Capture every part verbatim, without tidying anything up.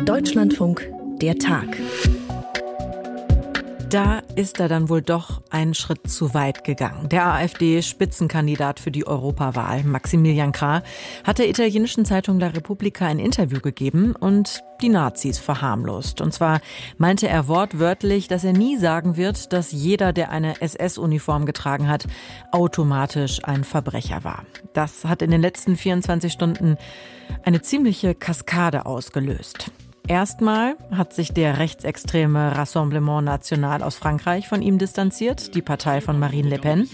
Deutschlandfunk, der Tag. Da ist er dann wohl doch einen Schritt zu weit gegangen. Der AfD-Spitzenkandidat für die Europawahl, Maximilian Krah, hat der italienischen Zeitung La Repubblica ein Interview gegeben und die Nazis verharmlost. Und zwar meinte er wortwörtlich, dass er nie sagen wird, dass jeder, der eine S S-Uniform getragen hat, automatisch ein Verbrecher war. Das hat in den letzten vierundzwanzig Stunden eine ziemliche Kaskade ausgelöst. Erstmal hat sich der rechtsextreme Rassemblement National aus Frankreich von ihm distanziert, die Partei von Marine Le Pen.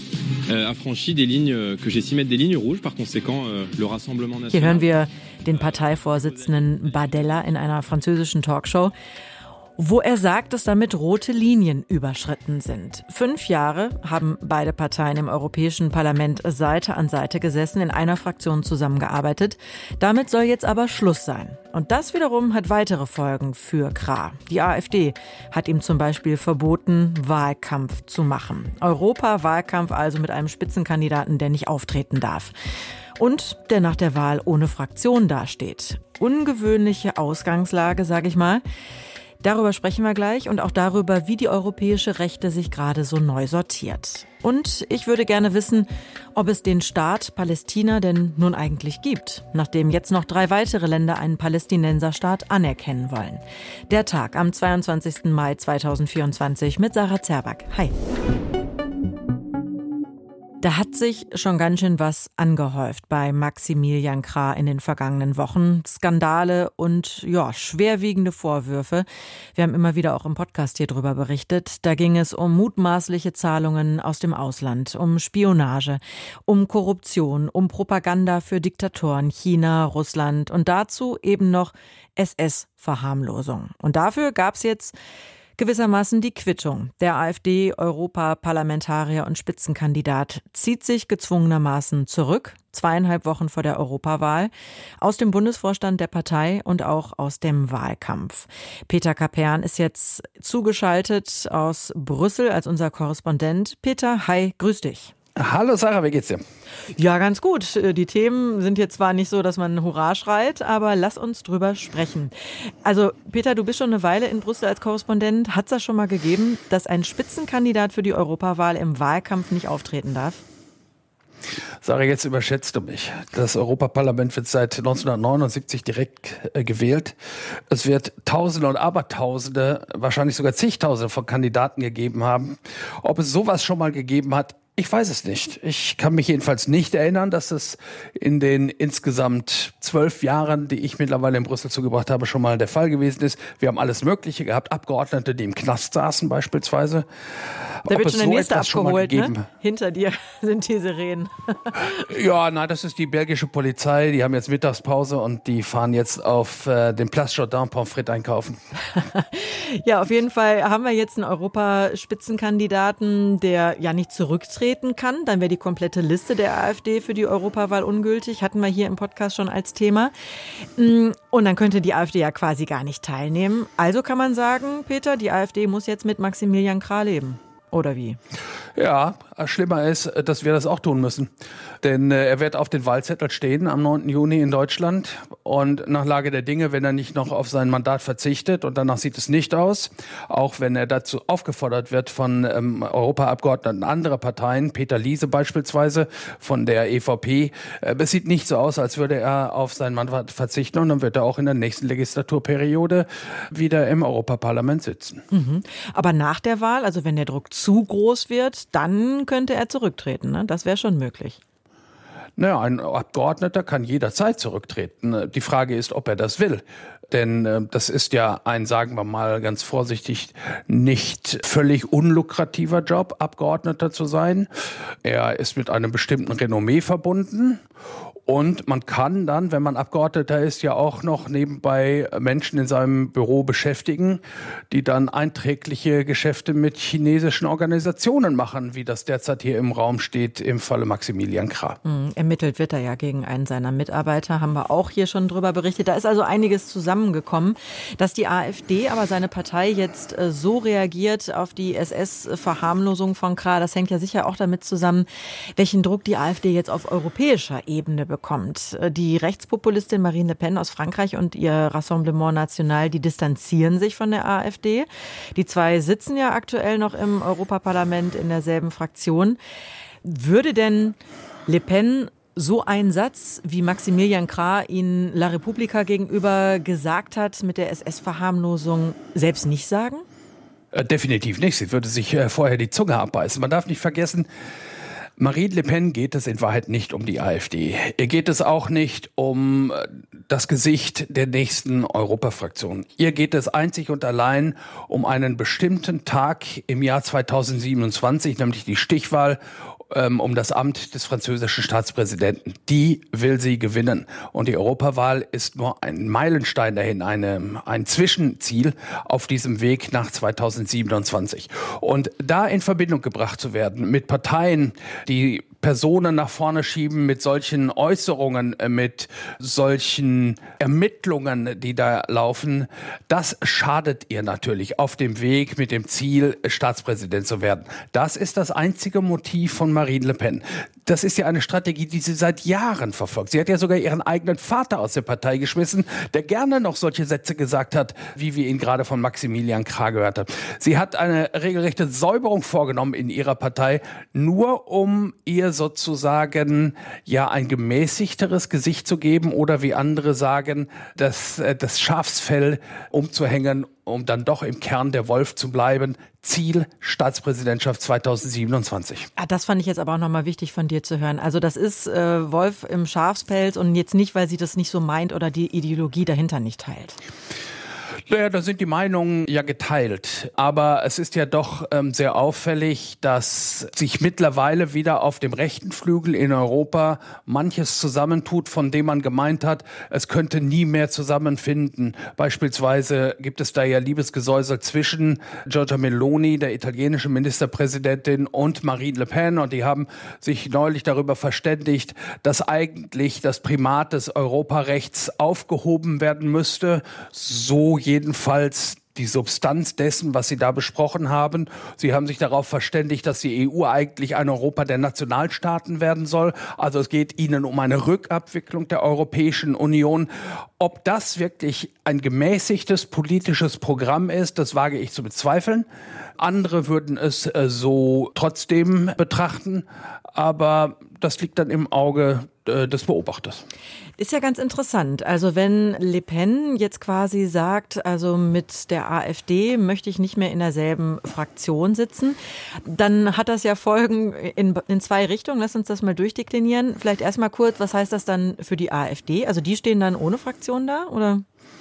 Hier hören wir den Parteivorsitzenden Bardella in einer französischen Talkshow, wo er sagt, dass damit rote Linien überschritten sind. Fünf Jahre haben beide Parteien im Europäischen Parlament Seite an Seite gesessen, in einer Fraktion zusammengearbeitet. Damit soll jetzt aber Schluss sein. Und das wiederum hat weitere Folgen für Krah. Die AfD hat ihm zum Beispiel verboten, Wahlkampf zu machen. Europa-Wahlkampf also mit einem Spitzenkandidaten, der nicht auftreten darf. Und der nach der Wahl ohne Fraktion dasteht. Ungewöhnliche Ausgangslage, sage ich mal. Darüber sprechen wir gleich und auch darüber, wie die europäische Rechte sich gerade so neu sortiert. Und ich würde gerne wissen, ob es den Staat Palästina denn nun eigentlich gibt, nachdem jetzt noch drei weitere Länder einen Palästinenserstaat anerkennen wollen. Der Tag am zweiundzwanzigsten Mai zweitausendvierundzwanzig mit Sarah Zerback. Hi. Da hat sich schon ganz schön was angehäuft bei Maximilian Krah in den vergangenen Wochen. Skandale und ja, schwerwiegende Vorwürfe. Wir haben immer wieder auch im Podcast hier drüber berichtet. Da ging es um mutmaßliche Zahlungen aus dem Ausland, um Spionage, um Korruption, um Propaganda für Diktatoren, China, Russland und dazu eben noch S S-Verharmlosung. Und dafür gab es jetzt gewissermaßen die Quittung. Der AfD-Europaparlamentarier und Spitzenkandidat zieht sich gezwungenermaßen zurück, zweieinhalb Wochen vor der Europawahl, aus dem Bundesvorstand der Partei und auch aus dem Wahlkampf. Peter Kapern ist jetzt zugeschaltet aus Brüssel als unser Korrespondent. Peter, hi, grüß dich. Hallo Sarah, wie geht's dir? Ja, ganz gut. Die Themen sind jetzt zwar nicht so, dass man Hurra schreit, aber lass uns drüber sprechen. Also Peter, du bist schon eine Weile in Brüssel als Korrespondent. Hat es das schon mal gegeben, dass ein Spitzenkandidat für die Europawahl im Wahlkampf nicht auftreten darf? Sarah, jetzt überschätzt du mich. Das Europaparlament wird seit neunzehnhundertneunundsiebzig direkt äh, gewählt. Es wird Tausende und Abertausende, wahrscheinlich sogar zigtausende von Kandidaten gegeben haben. Ob es sowas schon mal gegeben hat, ich weiß es nicht. Ich kann mich jedenfalls nicht erinnern, dass es in den insgesamt zwölf Jahren, die ich mittlerweile in Brüssel zugebracht habe, schon mal der Fall gewesen ist. Wir haben alles Mögliche gehabt. Abgeordnete, die im Knast saßen beispielsweise. Da Ob wird schon der so nächste abgeholt, ne? Hinter dir sind die Sirenen. Ja, nein, das ist die belgische Polizei. Die haben jetzt Mittagspause und die fahren jetzt auf äh, den Place Jourdain Pommes frites einkaufen. Ja, auf jeden Fall haben wir jetzt einen Europaspitzenkandidaten, der ja nicht zurücktritt kann, dann wäre die komplette Liste der AfD für die Europawahl ungültig. Hatten wir hier im Podcast schon als Thema. Und dann könnte die AfD ja quasi gar nicht teilnehmen. Also kann man sagen, Peter, die AfD muss jetzt mit Maximilian Krah leben. Oder wie? Ja, schlimmer ist, dass wir das auch tun müssen. Denn äh, er wird auf den Wahlzettel stehen am neunten Juni in Deutschland. Und nach Lage der Dinge, wenn er nicht noch auf sein Mandat verzichtet, und danach sieht es nicht aus, auch wenn er dazu aufgefordert wird von ähm, Europaabgeordneten anderer Parteien, Peter Liese beispielsweise von der E V P, äh, es sieht nicht so aus, als würde er auf sein Mandat verzichten. Und dann wird er auch in der nächsten Legislaturperiode wieder im Europaparlament sitzen. Mhm. Aber nach der Wahl, also wenn der Druck zu groß wird, dann könnte er zurücktreten, ne? Das wäre schon möglich. Naja, ein Abgeordneter kann jederzeit zurücktreten. Die Frage ist, ob er das will. Denn äh, das ist ja ein, sagen wir mal ganz vorsichtig, nicht völlig unlukrativer Job, Abgeordneter zu sein. Er ist mit einem bestimmten Renommee verbunden. Und man kann dann, wenn man Abgeordneter ist, ja auch noch nebenbei Menschen in seinem Büro beschäftigen, die dann einträgliche Geschäfte mit chinesischen Organisationen machen, wie das derzeit hier im Raum steht im Falle Maximilian Krah. Mhm, ermittelt wird er ja gegen einen seiner Mitarbeiter, haben wir auch hier schon drüber berichtet. Da ist also einiges zusammengekommen, dass die AfD, aber seine Partei jetzt äh, so reagiert auf die S S-Verharmlosung von Krah. Das hängt ja sicher auch damit zusammen, welchen Druck die AfD jetzt auf europäischer Ebene bekommt. bekommt. Die Rechtspopulistin Marine Le Pen aus Frankreich und ihr Rassemblement National, die distanzieren sich von der AfD. Die zwei sitzen ja aktuell noch im Europaparlament in derselben Fraktion. Würde denn Le Pen so einen Satz, wie Maximilian Krah ihn La Repubblica gegenüber gesagt hat, mit der S S-Verharmlosung selbst nicht sagen? Äh, definitiv nicht. Sie würde sich äh, vorher die Zunge abbeißen. Man darf nicht vergessen, Marine Le Pen geht es in Wahrheit nicht um die AfD. Ihr geht es auch nicht um das Gesicht der nächsten Europafraktion. Ihr geht es einzig und allein um einen bestimmten Tag im Jahr zweitausendsiebenundzwanzig, nämlich die Stichwahl ähm, um das Amt des französischen Staatspräsidenten. Die will sie gewinnen. Und die Europawahl ist nur ein Meilenstein dahin, eine, ein Zwischenziel auf diesem Weg nach zweitausendsiebenundzwanzig. Und da in Verbindung gebracht zu werden mit Parteien, die Personen nach vorne schieben mit solchen Äußerungen, mit solchen Ermittlungen, die da laufen, das schadet ihr natürlich auf dem Weg mit dem Ziel, Staatspräsident zu werden. Das ist das einzige Motiv von Marine Le Pen. Das ist ja eine Strategie, die sie seit Jahren verfolgt. Sie hat ja sogar ihren eigenen Vater aus der Partei geschmissen, der gerne noch solche Sätze gesagt hat, wie wir ihn gerade von Maximilian Krah gehört haben. Sie hat eine regelrechte Säuberung vorgenommen in ihrer Partei, nur um ihr sozusagen ja ein gemäßigteres Gesicht zu geben oder wie andere sagen, das, das Schafsfell umzuhängen, um dann doch im Kern der Wolf zu bleiben. Ziel Staatspräsidentschaft zweitausendsiebenundzwanzig. Ah, das fand ich jetzt aber auch nochmal wichtig von dir zu hören. Also das ist äh, Wolf im Schafspelz und jetzt nicht, weil sie das nicht so meint oder die Ideologie dahinter nicht teilt. Naja, da sind die Meinungen ja geteilt. Aber es ist ja doch ähm, sehr auffällig, dass sich mittlerweile wieder auf dem rechten Flügel in Europa manches zusammentut, von dem man gemeint hat, es könnte nie mehr zusammenfinden. Beispielsweise gibt es da ja Liebesgesäusel zwischen Giorgia Meloni, der italienischen Ministerpräsidentin, und Marine Le Pen. Und die haben sich neulich darüber verständigt, dass eigentlich das Primat des Europarechts aufgehoben werden müsste. So jedenfalls die Substanz dessen, was sie da besprochen haben. Sie haben sich darauf verständigt, dass die E U eigentlich ein Europa der Nationalstaaten werden soll. Also es geht ihnen um eine Rückabwicklung der Europäischen Union. Ob das wirklich ein gemäßigtes politisches Programm ist, das wage ich zu bezweifeln. Andere würden es äh, so trotzdem betrachten. Aber das liegt dann im Auge äh, des Beobachters. Ist ja ganz interessant. Also wenn Le Pen jetzt quasi sagt, also mit der AfD möchte ich nicht mehr in derselben Fraktion sitzen, dann hat das ja Folgen in, in zwei Richtungen. Lass uns das mal durchdeklinieren. Vielleicht erstmal kurz, was heißt das dann für die AfD? Also die stehen dann ohne Fraktion da, oder?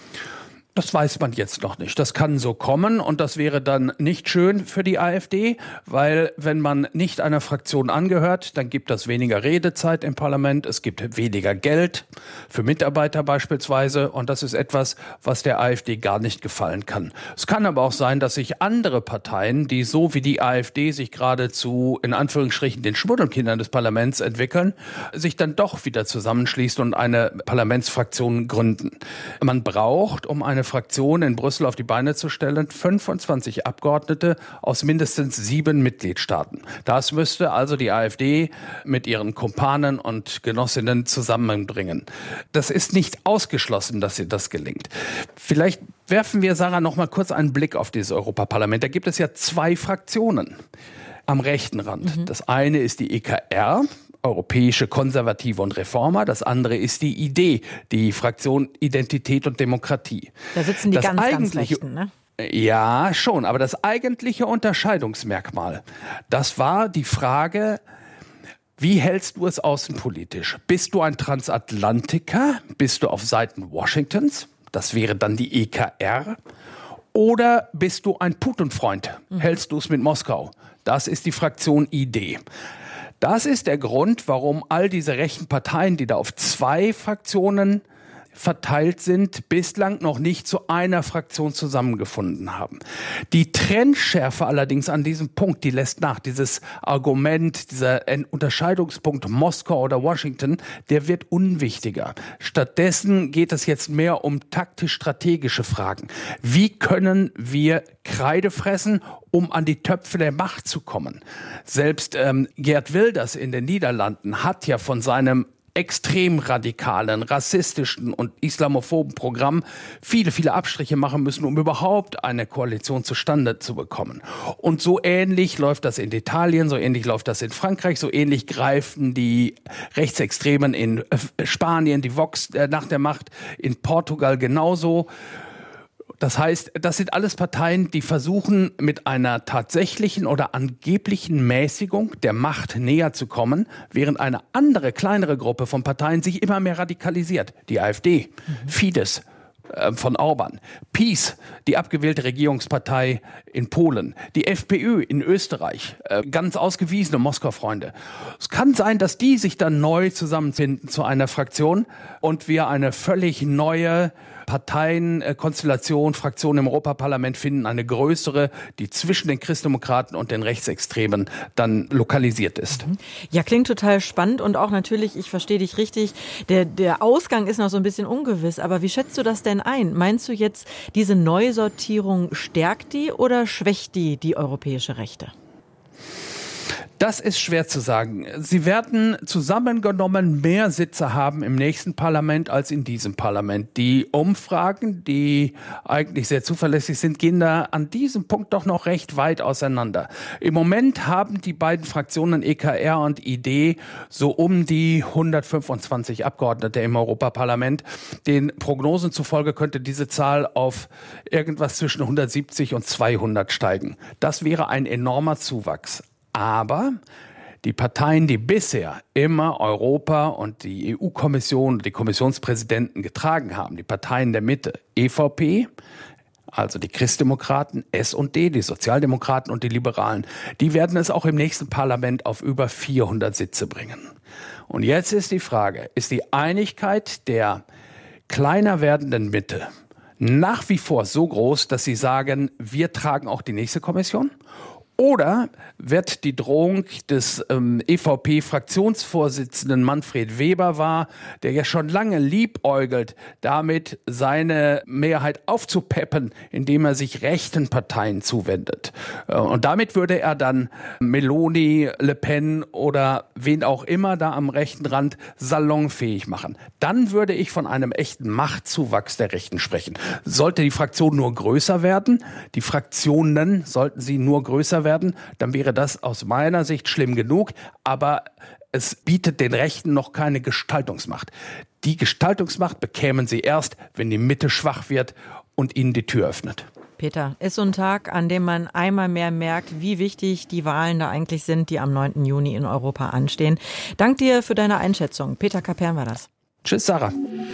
Das weiß man jetzt noch nicht. Das kann so kommen und das wäre dann nicht schön für die AfD, weil wenn man nicht einer Fraktion angehört, dann gibt das weniger Redezeit im Parlament, es gibt weniger Geld für Mitarbeiter beispielsweise und das ist etwas, was der AfD gar nicht gefallen kann. Es kann aber auch sein, dass sich andere Parteien, die so wie die AfD sich gerade zu, in Anführungsstrichen, den Schmuddelkindern des Parlaments entwickeln, sich dann doch wieder zusammenschließen und eine Parlamentsfraktion gründen. Man braucht, um eine Fraktion in Brüssel auf die Beine zu stellen, fünfundzwanzig Abgeordnete aus mindestens sieben Mitgliedstaaten. Das müsste also die AfD mit ihren Kumpanen und Genossinnen zusammenbringen. Das ist nicht ausgeschlossen, dass ihr das gelingt. Vielleicht werfen wir, Sarah, noch mal kurz einen Blick auf dieses Europaparlament. Da gibt es ja zwei Fraktionen am rechten Rand. Mhm. Das eine ist die E K R, Europäische Konservative und Reformer. Das andere ist die I D, die Fraktion Identität und Demokratie. Da sitzen die das ganz, ganz Rechten, ne? Ja, schon. Aber das eigentliche Unterscheidungsmerkmal, das war die Frage, wie hältst du es außenpolitisch? Bist du ein Transatlantiker? Bist du auf Seiten Washingtons? Das wäre dann die E K R. Oder bist du ein Putin-Freund? Mhm. Hältst du es mit Moskau? Das ist die Fraktion I D. Das ist der Grund, warum all diese rechten Parteien, die da auf zwei Fraktionen verteilt sind, bislang noch nicht zu einer Fraktion zusammengefunden haben. Die Trendschärfe allerdings an diesem Punkt, die lässt nach. Dieses Argument, dieser Unterscheidungspunkt Moskau oder Washington, der wird unwichtiger. Stattdessen geht es jetzt mehr um taktisch-strategische Fragen. Wie können wir Kreide fressen, um an die Töpfe der Macht zu kommen? Selbst ähm, Geert Wilders in den Niederlanden hat ja von seinem extrem radikalen, rassistischen und islamophoben Programm viele, viele Abstriche machen müssen, um überhaupt eine Koalition zustande zu bekommen. Und so ähnlich läuft das in Italien, so ähnlich läuft das in Frankreich, so ähnlich greifen die Rechtsextremen in Spanien, die Vox nach der Macht, in Portugal genauso. Das heißt, das sind alles Parteien, die versuchen, mit einer tatsächlichen oder angeblichen Mäßigung der Macht näher zu kommen, während eine andere, kleinere Gruppe von Parteien sich immer mehr radikalisiert. Die AfD, mhm. Fidesz äh, von Orban, PiS, die abgewählte Regierungspartei in Polen, die FPÖ in Österreich, äh, ganz ausgewiesene Moskau-Freunde. Es kann sein, dass die sich dann neu zusammenfinden zu einer Fraktion und wir eine völlig neue Parteienkonstellation, Fraktion im Europaparlament finden, eine größere, die zwischen den Christdemokraten und den Rechtsextremen dann lokalisiert ist. Ja, klingt total spannend und auch natürlich, ich verstehe dich richtig, der, der Ausgang ist noch so ein bisschen ungewiss, aber wie schätzt du das denn ein? Meinst du jetzt, diese Neusortierung stärkt die oder schwächt die die europäische Rechte? Das ist schwer zu sagen. Sie werden zusammengenommen mehr Sitze haben im nächsten Parlament als in diesem Parlament. Die Umfragen, die eigentlich sehr zuverlässig sind, gehen da an diesem Punkt doch noch recht weit auseinander. Im Moment haben die beiden Fraktionen E K R und I D so um die hundertfünfundzwanzig Abgeordnete im Europaparlament. Den Prognosen zufolge könnte diese Zahl auf irgendwas zwischen hundertsiebzig und zweihundert steigen. Das wäre ein enormer Zuwachs. Aber die Parteien, die bisher immer Europa und die E U-Kommission, die Kommissionspräsidenten getragen haben, die Parteien der Mitte, E V P, also die Christdemokraten, S und D, die Sozialdemokraten und die Liberalen, die werden es auch im nächsten Parlament auf über vierhundert Sitze bringen. Und jetzt ist die Frage, ist die Einigkeit der kleiner werdenden Mitte nach wie vor so groß, dass sie sagen, wir tragen auch die nächste Kommission? Oder wird die Drohung des ähm, E V P-Fraktionsvorsitzenden Manfred Weber wahr, der ja schon lange liebäugelt, damit seine Mehrheit aufzupeppen, indem er sich rechten Parteien zuwendet. Äh, und damit würde er dann Meloni, Le Pen oder wen auch immer da am rechten Rand salonfähig machen. Dann würde ich von einem echten Machtzuwachs der Rechten sprechen. Sollte die Fraktion nur größer werden, die Fraktionen sollten sie nur größer werden, werden, dann wäre das aus meiner Sicht schlimm genug, aber es bietet den Rechten noch keine Gestaltungsmacht. Die Gestaltungsmacht bekämen sie erst, wenn die Mitte schwach wird und ihnen die Tür öffnet. Peter, ist so ein Tag, an dem man einmal mehr merkt, wie wichtig die Wahlen da eigentlich sind, die am neunten Juni in Europa anstehen. Dank dir für deine Einschätzung. Peter Kapern war das. Tschüss, Sarah.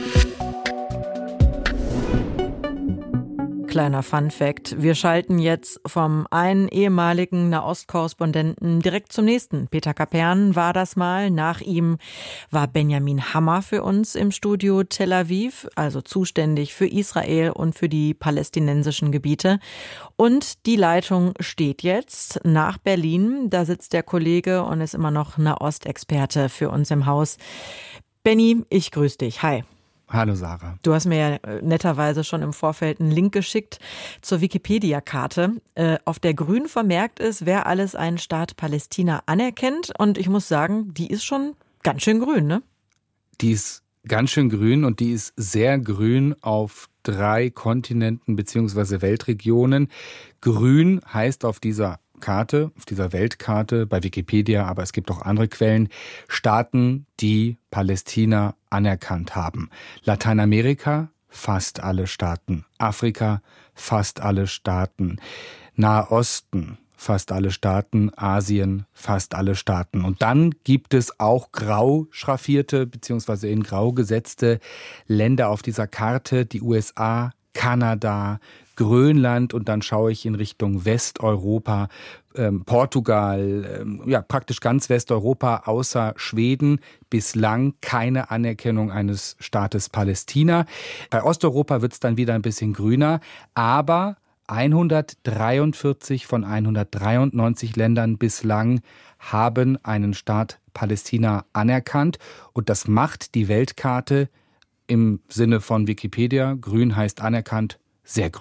Kleiner Fun-Fact. Wir schalten jetzt vom einen ehemaligen Nahostkorrespondenten direkt zum nächsten. Peter Kapern war das mal. Nach ihm war Benjamin Hammer für uns im Studio Tel Aviv, also zuständig für Israel und für die palästinensischen Gebiete. Und die Leitung steht jetzt nach Berlin. Da sitzt der Kollege und ist immer noch Nahostexperte für uns im Haus. Benni, ich grüße dich. Hi. Hallo Sarah. Du hast mir ja netterweise schon im Vorfeld einen Link geschickt zur Wikipedia-Karte, äh, auf der grün vermerkt ist, wer alles einen Staat Palästina anerkennt. Und ich muss sagen, die ist schon ganz schön grün, ne? Die ist ganz schön grün und die ist sehr grün auf drei Kontinenten bzw. Weltregionen. Grün heißt auf dieser Karte, auf dieser Weltkarte, bei Wikipedia, aber es gibt auch andere Quellen, Staaten, die Palästina anerkannt haben. Lateinamerika, fast alle Staaten. Afrika, fast alle Staaten. Nahosten, fast alle Staaten. Asien, fast alle Staaten. Und dann gibt es auch grau schraffierte bzw. in grau gesetzte Länder auf dieser Karte, die U S A, Kanada, Grönland und dann schaue ich in Richtung Westeuropa, ähm, Portugal, ähm, ja praktisch ganz Westeuropa außer Schweden, bislang keine Anerkennung eines Staates Palästina. Bei Osteuropa wird es dann wieder ein bisschen grüner, aber hundertdreiundvierzig von hundertdreiundneunzig Ländern bislang haben einen Staat Palästina anerkannt und das macht die Weltkarte im Sinne von Wikipedia, grün heißt anerkannt, sehr grün.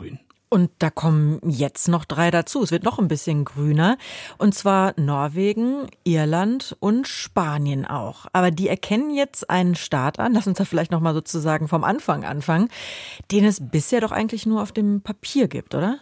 Und da kommen jetzt noch drei dazu. Es wird noch ein bisschen grüner. Und zwar Norwegen, Irland und Spanien auch. Aber die erkennen jetzt einen Staat an, lass uns da vielleicht nochmal sozusagen vom Anfang anfangen, den es bisher doch eigentlich nur auf dem Papier gibt, oder?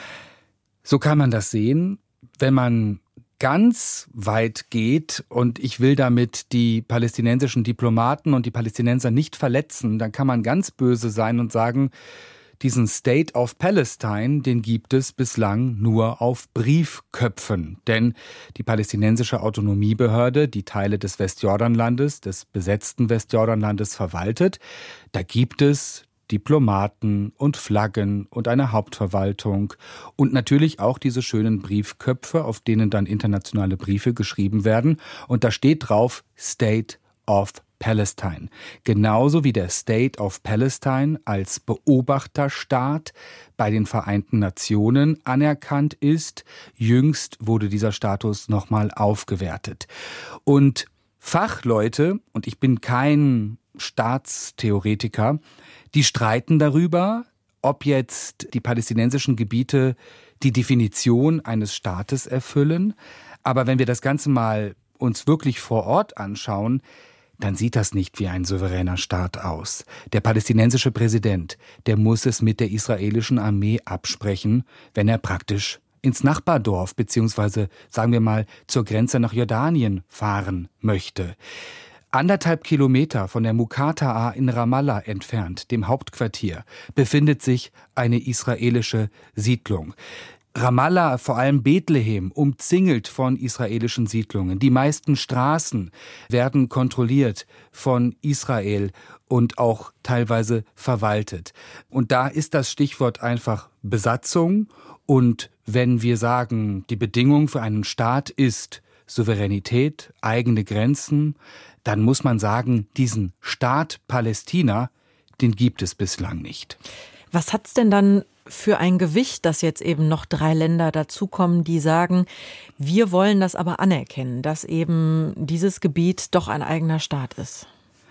So kann man das sehen, wenn man ganz weit geht, und ich will damit die palästinensischen Diplomaten und die Palästinenser nicht verletzen, dann kann man ganz böse sein und sagen, diesen State of Palestine, den gibt es bislang nur auf Briefköpfen. Denn die palästinensische Autonomiebehörde, die Teile des Westjordanlandes, des besetzten Westjordanlandes verwaltet, da gibt es Diplomaten und Flaggen und eine Hauptverwaltung und natürlich auch diese schönen Briefköpfe, auf denen dann internationale Briefe geschrieben werden. Und da steht drauf State of Palestine. Genauso wie der State of Palestine als Beobachterstaat bei den Vereinten Nationen anerkannt ist. Jüngst wurde dieser Status nochmal aufgewertet. Und Fachleute, und ich bin kein Staatstheoretiker, die streiten darüber, ob jetzt die palästinensischen Gebiete die Definition eines Staates erfüllen. Aber wenn wir das Ganze mal uns wirklich vor Ort anschauen, dann sieht das nicht wie ein souveräner Staat aus. Der palästinensische Präsident, der muss es mit der israelischen Armee absprechen, wenn er praktisch ins Nachbardorf beziehungsweise, sagen wir mal, zur Grenze nach Jordanien fahren möchte. Anderthalb Kilometer von der Muqata'a in Ramallah entfernt, dem Hauptquartier, befindet sich eine israelische Siedlung. Ramallah, vor allem Bethlehem, umzingelt von israelischen Siedlungen. Die meisten Straßen werden kontrolliert von Israel und auch teilweise verwaltet. Und da ist das Stichwort einfach Besatzung. Und wenn wir sagen, die Bedingung für einen Staat ist Souveränität, eigene Grenzen, dann muss man sagen, diesen Staat Palästina, den gibt es bislang nicht. Was hat's denn dann für ein Gewicht, dass jetzt eben noch drei Länder dazukommen, die sagen, wir wollen das aber anerkennen, dass eben dieses Gebiet doch ein eigener Staat ist?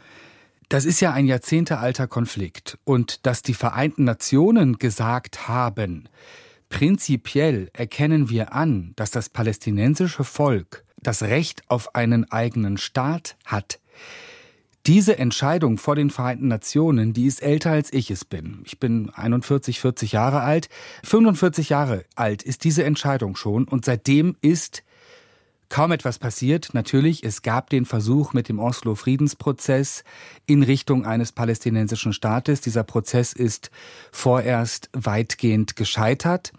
Das ist ja ein jahrzehntealter Konflikt. Und dass die Vereinten Nationen gesagt haben, prinzipiell erkennen wir an, dass das palästinensische Volk das Recht auf einen eigenen Staat hat. Diese Entscheidung vor den Vereinten Nationen, die ist älter als ich es bin. Ich bin einundvierzig, vierzig Jahre alt. fünfundvierzig Jahre alt ist diese Entscheidung schon und seitdem ist kaum etwas passiert. Natürlich, es gab den Versuch mit dem Oslo-Friedensprozess in Richtung eines palästinensischen Staates. Dieser Prozess ist vorerst weitgehend gescheitert.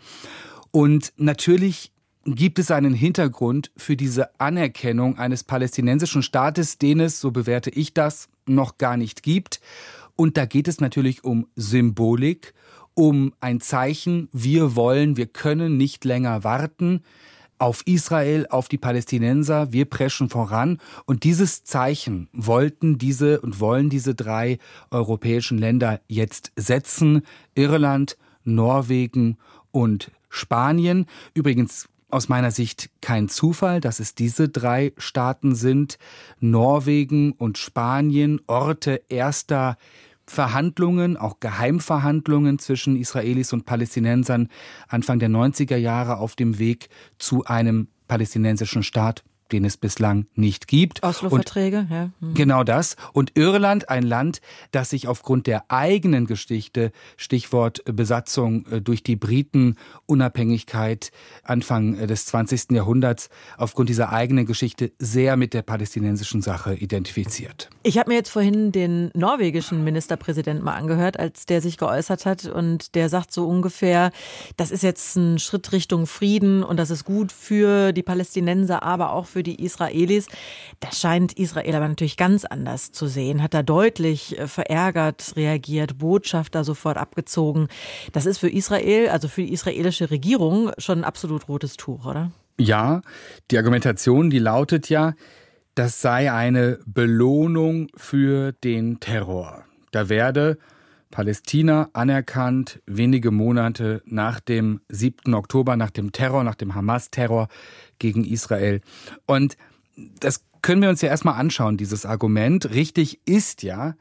Und natürlich gibt es einen Hintergrund für diese Anerkennung eines palästinensischen Staates, den es, so bewerte ich das, noch gar nicht gibt. Und da geht es natürlich um Symbolik, um ein Zeichen, wir wollen, wir können nicht länger warten auf Israel, auf die Palästinenser, wir preschen voran. Und dieses Zeichen wollten diese und wollen diese drei europäischen Länder jetzt setzen. Irland, Norwegen und Spanien. Übrigens aus meiner Sicht kein Zufall, dass es diese drei Staaten sind. Norwegen und Spanien, Orte erster Verhandlungen, auch Geheimverhandlungen zwischen Israelis und Palästinensern Anfang der neunziger Jahre auf dem Weg zu einem palästinensischen Staat, den es bislang nicht gibt. Oslo-Verträge, ja. Mhm. Genau das. Und Irland, ein Land, das sich aufgrund der eigenen Geschichte, Stichwort Besatzung durch die Briten, Unabhängigkeit Anfang des zwanzigsten Jahrhunderts, aufgrund dieser eigenen Geschichte sehr mit der palästinensischen Sache identifiziert. Ich habe mir jetzt vorhin den norwegischen Ministerpräsidenten mal angehört, als der sich geäußert hat und der sagt so ungefähr, das ist jetzt ein Schritt Richtung Frieden und das ist gut für die Palästinenser, aber auch für die Israelis. Das scheint Israel aber natürlich ganz anders zu sehen, hat da deutlich verärgert reagiert, Botschafter sofort abgezogen. Das ist für Israel, also für die israelische Regierung, schon ein absolut rotes Tuch, oder? Ja, die Argumentation, die lautet ja, das sei eine Belohnung für den Terror. Da werde Palästina anerkannt, wenige Monate nach dem siebten Oktober, nach dem Terror, nach dem Hamas-Terror gegen Israel. Und das können wir uns ja erstmal anschauen, dieses Argument. Richtig ist ja,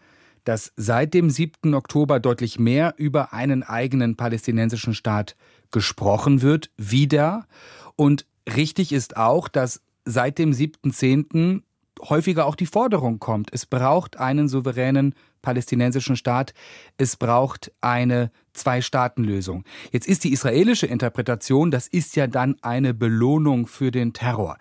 dass seit dem siebten Oktober deutlich mehr über einen eigenen palästinensischen Staat gesprochen wird, wieder. Und richtig ist auch, dass seit dem siebten zehnten häufiger auch die Forderung kommt, es braucht einen souveränen palästinensischen Staat, es braucht eine Zwei-Staaten-Lösung. Jetzt ist die israelische Interpretation, das ist ja dann eine Belohnung für den Terror.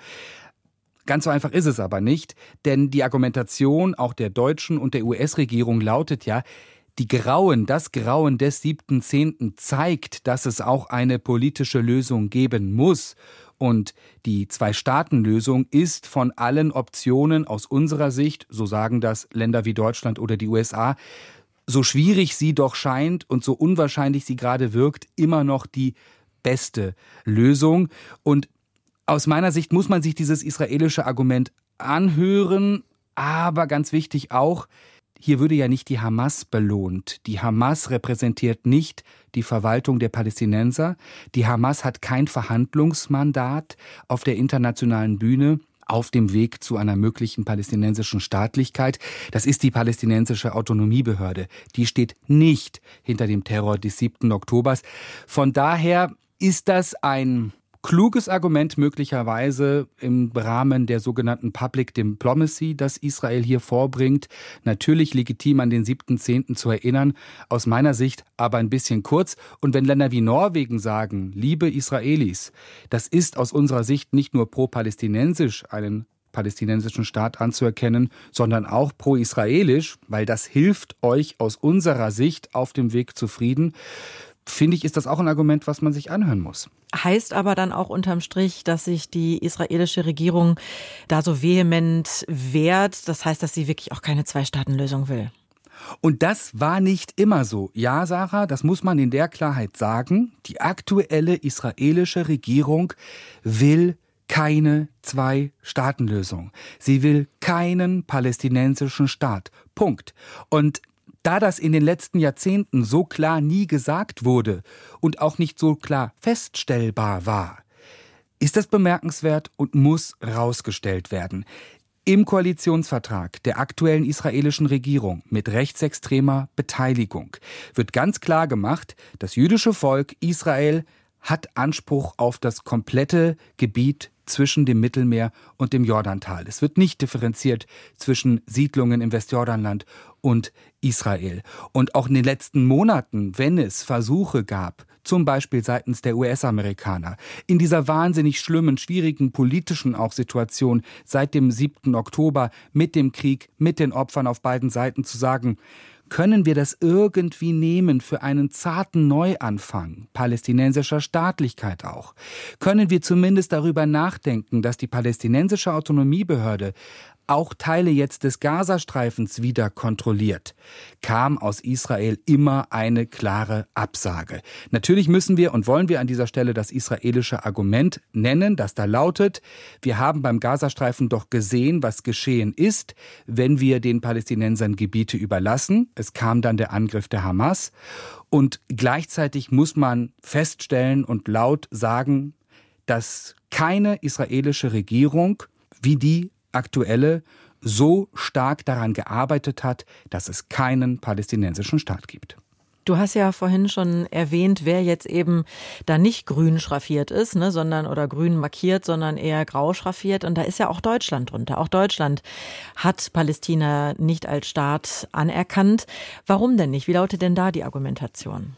Ganz so einfach ist es aber nicht, denn die Argumentation auch der deutschen und der U S-Regierung lautet ja, die Grauen, das Grauen des siebten zehnten zeigt, dass es auch eine politische Lösung geben muss. Und die Zwei-Staaten-Lösung ist von allen Optionen aus unserer Sicht, so sagen das Länder wie Deutschland oder die U S A, so schwierig sie doch scheint und so unwahrscheinlich sie gerade wirkt, immer noch die beste Lösung. Und aus meiner Sicht muss man sich dieses israelische Argument anhören, aber ganz wichtig auch, hier würde ja nicht die Hamas belohnt. Die Hamas repräsentiert nicht die Verwaltung der Palästinenser. Die Hamas hat kein Verhandlungsmandat auf der internationalen Bühne auf dem Weg zu einer möglichen palästinensischen Staatlichkeit. Das ist die palästinensische Autonomiebehörde. Die steht nicht hinter dem Terror des siebten Oktobers. Von daher ist das ein kluges Argument möglicherweise im Rahmen der sogenannten Public Diplomacy, das Israel hier vorbringt. Natürlich legitim an den siebten zehnten zu erinnern, aus meiner Sicht aber ein bisschen kurz. Und wenn Länder wie Norwegen sagen, liebe Israelis, das ist aus unserer Sicht nicht nur pro-palästinensisch, einen palästinensischen Staat anzuerkennen, sondern auch pro-israelisch, weil das hilft euch aus unserer Sicht auf dem Weg zu Frieden, finde ich, ist das auch ein Argument, was man sich anhören muss. Heißt aber dann auch unterm Strich, dass sich die israelische Regierung da so vehement wehrt. Das heißt, dass sie wirklich auch keine Zwei-Staaten-Lösung will. Und das war nicht immer so. Ja, Sarah, das muss man in der Klarheit sagen. Die aktuelle israelische Regierung will keine Zwei-Staaten-Lösung. Sie will keinen palästinensischen Staat. Punkt. Und da das in den letzten Jahrzehnten so klar nie gesagt wurde und auch nicht so klar feststellbar war, ist das bemerkenswert und muss rausgestellt werden. Im Koalitionsvertrag der aktuellen israelischen Regierung mit rechtsextremer Beteiligung wird ganz klar gemacht, das jüdische Volk Israel hat Anspruch auf das komplette Gebiet zwischen dem Mittelmeer und dem Jordantal. Es wird nicht differenziert zwischen Siedlungen im Westjordanland und Israel. Und auch in den letzten Monaten, wenn es Versuche gab, zum Beispiel seitens der U S-Amerikaner, in dieser wahnsinnig schlimmen, schwierigen politischen auch Situation seit dem siebten Oktober mit dem Krieg, mit den Opfern auf beiden Seiten zu sagen, können wir das irgendwie nehmen für einen zarten Neuanfang, palästinensischer Staatlichkeit auch? Können wir zumindest darüber nachdenken, dass die palästinensische Autonomiebehörde auch Teile jetzt des Gazastreifens wieder kontrolliert, kam aus Israel immer eine klare Absage. Natürlich müssen wir und wollen wir an dieser Stelle das israelische Argument nennen, das da lautet, wir haben beim Gazastreifen doch gesehen, was geschehen ist, wenn wir den Palästinensern Gebiete überlassen. Es kam dann der Angriff der Hamas und gleichzeitig muss man feststellen und laut sagen, dass keine israelische Regierung wie die aktuelle so stark daran gearbeitet hat, dass es keinen palästinensischen Staat gibt. Du hast ja vorhin schon erwähnt, wer jetzt eben da nicht grün schraffiert ist, ne, sondern oder grün markiert, sondern eher grau schraffiert. Und da ist ja auch Deutschland drunter. Auch Deutschland hat Palästina nicht als Staat anerkannt. Warum denn nicht? Wie lautet denn da die Argumentation?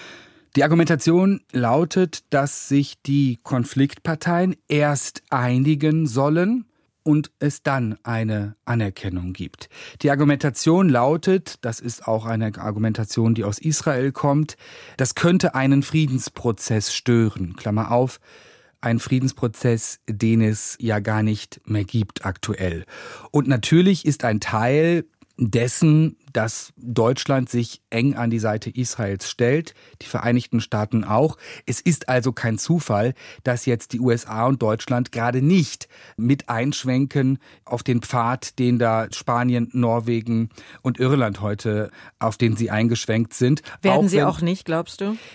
Die Argumentation lautet, dass sich die Konfliktparteien erst einigen sollen und es dann eine Anerkennung gibt. Die Argumentation lautet, das ist auch eine Argumentation, die aus Israel kommt, das könnte einen Friedensprozess stören. Klammer auf, ein Friedensprozess, den es ja gar nicht mehr gibt aktuell. Und natürlich ist ein Teil dessen, dass Deutschland sich eng an die Seite Israels stellt, die Vereinigten Staaten auch. Es ist also kein Zufall, dass jetzt die U S A und Deutschland gerade nicht mit einschwenken auf den Pfad, den da Spanien, Norwegen und Irland heute, auf den sie eingeschwenkt sind. Werden auch sie wenn, auch nicht, glaubst du?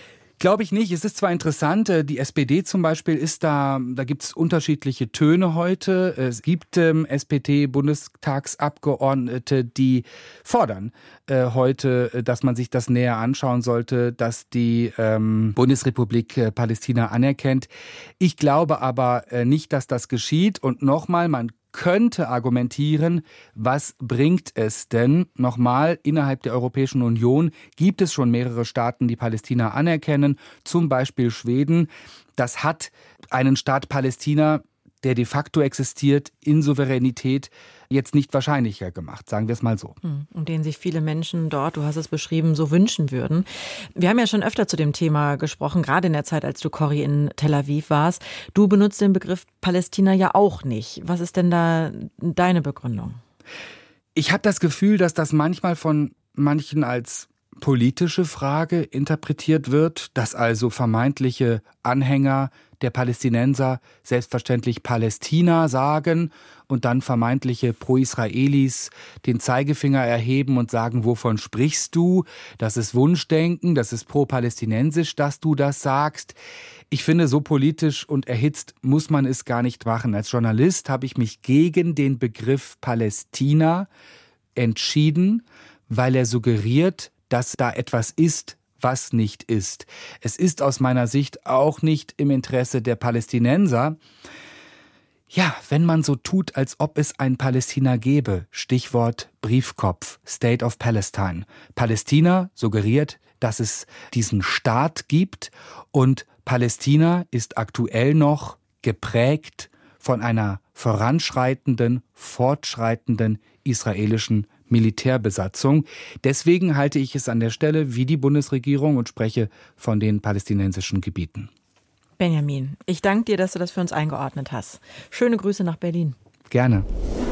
Glaube ich nicht. Es ist zwar interessant, die S P D zum Beispiel ist da, da gibt es unterschiedliche Töne heute. Es gibt ähm, S P D-Bundestagsabgeordnete, die fordern äh, heute, dass man sich das näher anschauen sollte, dass die ähm, Bundesrepublik äh, Palästina anerkennt. Ich glaube aber äh, nicht, dass das geschieht. Und nochmal, man könnte argumentieren, was bringt es denn? Nochmal, innerhalb der Europäischen Union gibt es schon mehrere Staaten, die Palästina anerkennen, zum Beispiel Schweden. Das hat einen Staat Palästina, der de facto existiert, in Souveränität jetzt nicht wahrscheinlicher gemacht, sagen wir es mal so. Und den sich viele Menschen dort, du hast es beschrieben, so wünschen würden. Wir haben ja schon öfter zu dem Thema gesprochen, gerade in der Zeit, als du, Corrie, in Tel Aviv warst. Du benutzt den Begriff Palästina ja auch nicht. Was ist denn da deine Begründung? Ich habe das Gefühl, dass das manchmal von manchen als politische Frage interpretiert wird, dass also vermeintliche Anhänger der Palästinenser selbstverständlich Palästina sagen und dann vermeintliche Pro-Israelis den Zeigefinger erheben und sagen, wovon sprichst du? Das ist Wunschdenken, das ist pro-palästinensisch, dass du das sagst. Ich finde, so politisch und erhitzt muss man es gar nicht machen. Als Journalist habe ich mich gegen den Begriff Palästina entschieden, weil er suggeriert, dass da etwas ist, was nicht ist. Es ist aus meiner Sicht auch nicht im Interesse der Palästinenser. Ja, wenn man so tut, als ob es ein Palästina gäbe, Stichwort Briefkopf, State of Palestine. Palästina suggeriert, dass es diesen Staat gibt und Palästina ist aktuell noch geprägt von einer voranschreitenden, fortschreitenden israelischen Militärbesatzung. Deswegen halte ich es an der Stelle wie die Bundesregierung und spreche von den palästinensischen Gebieten. Benjamin, ich danke dir, dass du das für uns eingeordnet hast. Schöne Grüße nach Berlin. Gerne.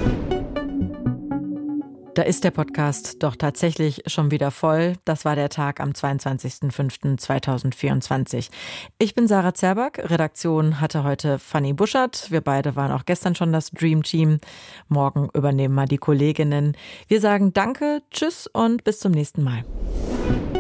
Da ist der Podcast doch tatsächlich schon wieder voll. Das war der Tag am zweiundzwanzigsten fünften zweitausendvierundzwanzig. Ich bin Sarah Zerback. Redaktion hatte heute Fanny Buschert. Wir beide waren auch gestern schon das Dream Team. Morgen übernehmen mal die Kolleginnen. Wir sagen Danke, Tschüss und bis zum nächsten Mal.